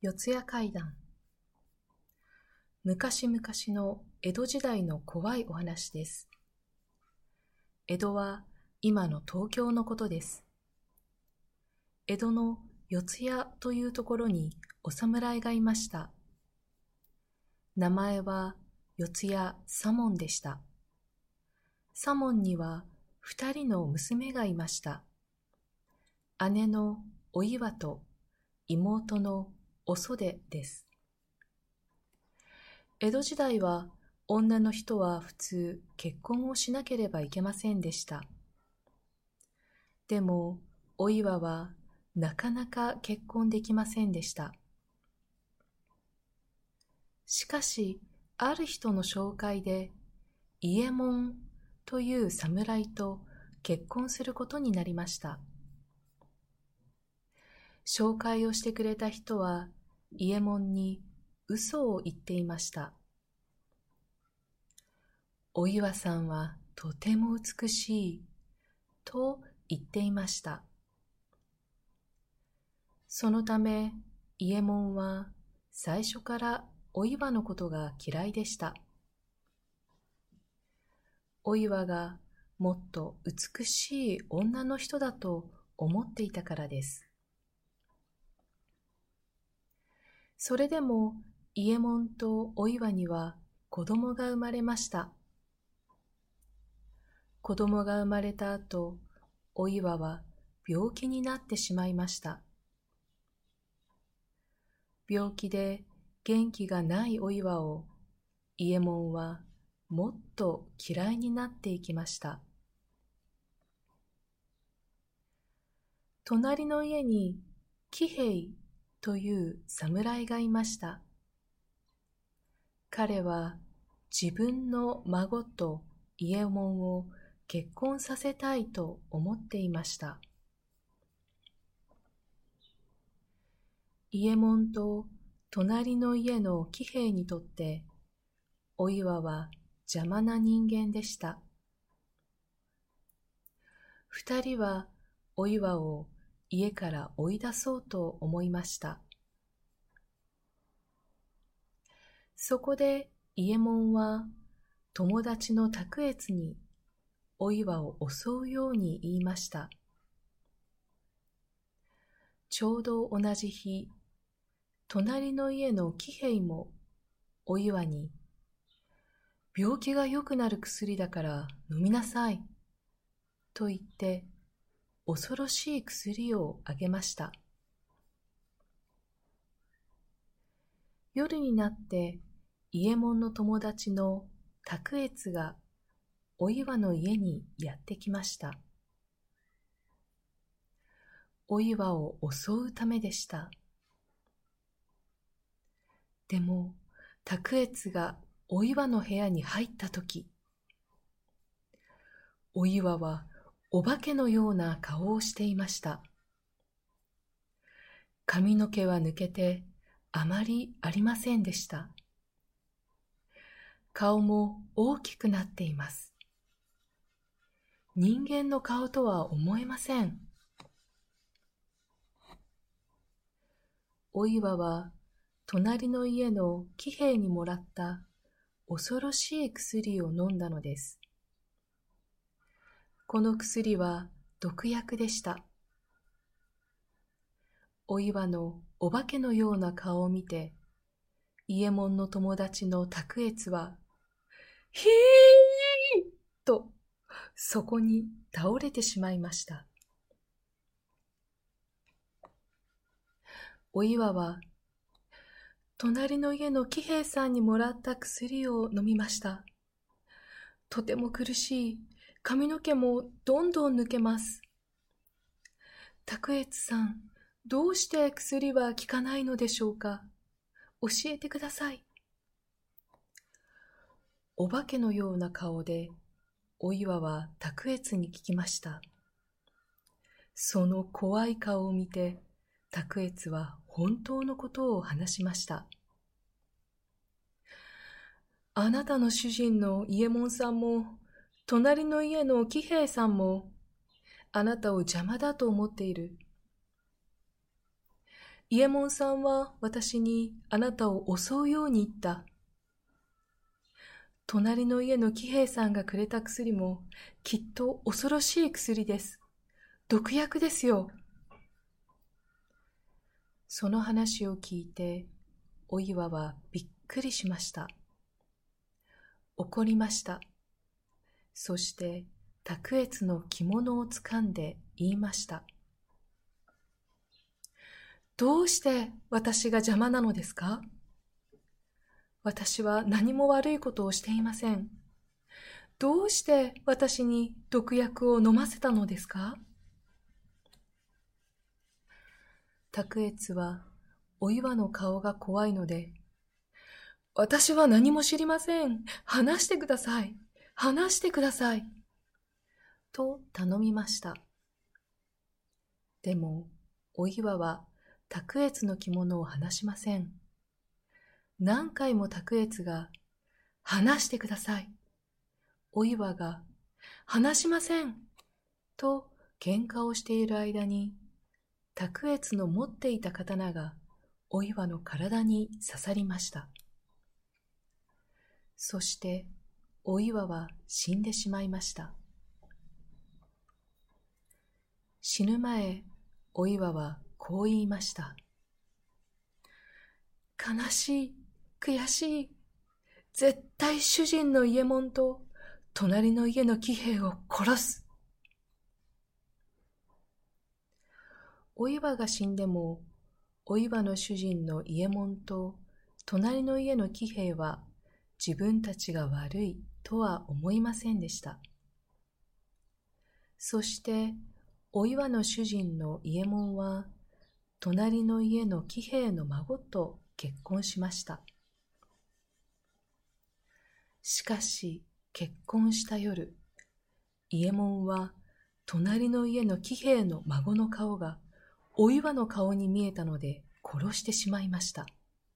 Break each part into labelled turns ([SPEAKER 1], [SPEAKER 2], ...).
[SPEAKER 1] 四谷怪談。昔々の江戸時代の怖いお話です。江戸は今の東京のことです。江戸の四谷というところにお侍がいました。名前は四谷左門でした。左門には2人の娘がいました。姉のお岩と妹のお袖です。江戸時代は女の人は普通結婚をしなければいけませんでした。でもお岩はなかなか結婚できませんでした。しかしある人の紹介で伊右衛門という侍と結婚することになりました。紹介をしてくれた人は伊右衛門に嘘を言っていました。お岩さんはとても美しいと言っていました。そのため伊右衛門は最初からお岩のことが嫌いでした。お岩がもっと美しい女の人だと思っていたからです。それでも伊右衛門とお岩には子供が生まれました。子供が生まれた後、お岩は病気になってしまいました。病気で元気がないお岩を伊右衛門はもっと嫌いになっていきました。隣の家に喜兵衛という侍がいました。彼は自分の孫と伊右衛門を結婚させたいと思っていました。伊右衛門と隣の家の喜兵衛にとってお岩は邪魔な人間でした。2人はお岩を家から追い出そうと思いました。そこで伊右衛門は友達の卓越にお岩を襲うように言いました。ちょうど同じ日、隣の家の喜兵衛もお岩に病気が良くなる薬だから飲みなさいと言って恐ろしい薬をあげました。夜になって伊右衛門の友達の卓越がお岩の家にやってきました。お岩を襲うためでした。でも卓越がお岩の部屋に入ったとき、お岩はお化けのような顔をしていました。髪の毛は抜けてあまりありませんでした。顔も大きくなっています。人間の顔とは思えません。お岩は隣の家の喜兵衛にもらった恐ろしい薬を飲んだのです。この薬は毒薬でした。お岩のお化けのような顔を見て、伊右衛門の友達の卓越は、ひーとそこに倒れてしまいました。お岩は、隣の家の喜兵衛さんにもらった薬を飲みました。とても苦しい。髪の毛もどんどん抜けます。卓越さん、どうして薬は効かないのでしょうか。教えてください。お化けのような顔でお岩は卓越に聞きました。その怖い顔を見て卓越は本当のことを話しました。あなたの主人の伊右衛門さんも隣の家の喜兵衛さんもあなたを邪魔だと思っている。 伊右衛門さんは私にあなたを襲うように言った。隣の家の喜兵衛さんがくれた薬もきっと恐ろしい薬です。毒薬ですよ。その話を聞いて、お岩はびっくりしました。怒りました。そして卓越の着物をつかんで言いました。どうして私が邪魔なのですか？私は何も悪いことをしていません。どうして私に毒薬を飲ませたのですか？卓越はお岩の顔が怖いので、私は何も知りません。話してください。話してください。と頼みました。でも、お岩は卓越の着物を話しません。何回も卓越が、話してください。お岩が、話しません。と喧嘩をしている間に、卓越の持っていた刀がお岩の体に刺さりました。そしてお岩は死んでしまいました。死ぬ前、お岩はこう言いました。悲しい、悔しい。絶対主人の伊右衛門と隣の家の喜兵衛を殺す。お岩が死んでも、お岩の主人の伊右衛門と隣の家の喜兵衛は自分たちが悪いとは思いませんでした。そしてお岩の主人の伊右衛門は隣の家の喜兵衛の孫と結婚しました。しかし結婚した夜、伊右衛門は隣の家の喜兵衛の孫の顔がお岩の顔に見えたので殺してしまいました。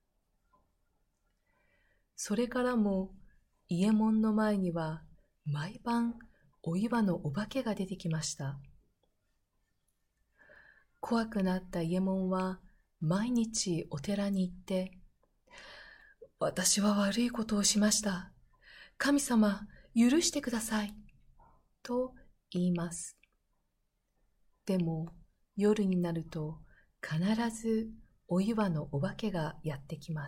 [SPEAKER 1] それからも伊右衛門の前には毎晩お岩のお化けが出てきました。怖くなった伊右衛門は毎日お寺に行って、私は悪いことをしました。神様、許してください。と言います。でも夜になると必ずお岩のお化けがやってきます。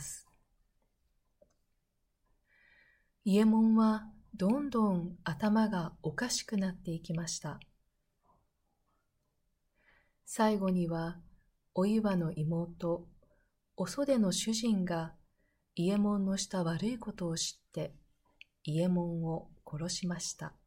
[SPEAKER 1] 伊右衛門はどんどん頭がおかしくなっていきました。最後にはお岩の妹、お袖の主人が伊右衛門のした悪いことを知って伊右衛門を殺しました。